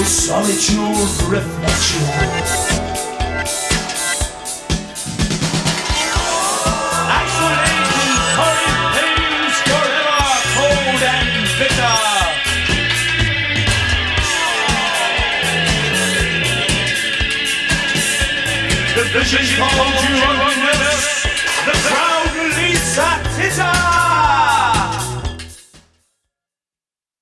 Solitude reflection. Isolating torrid pains forever cold and bitter. The vision called you on the crowd.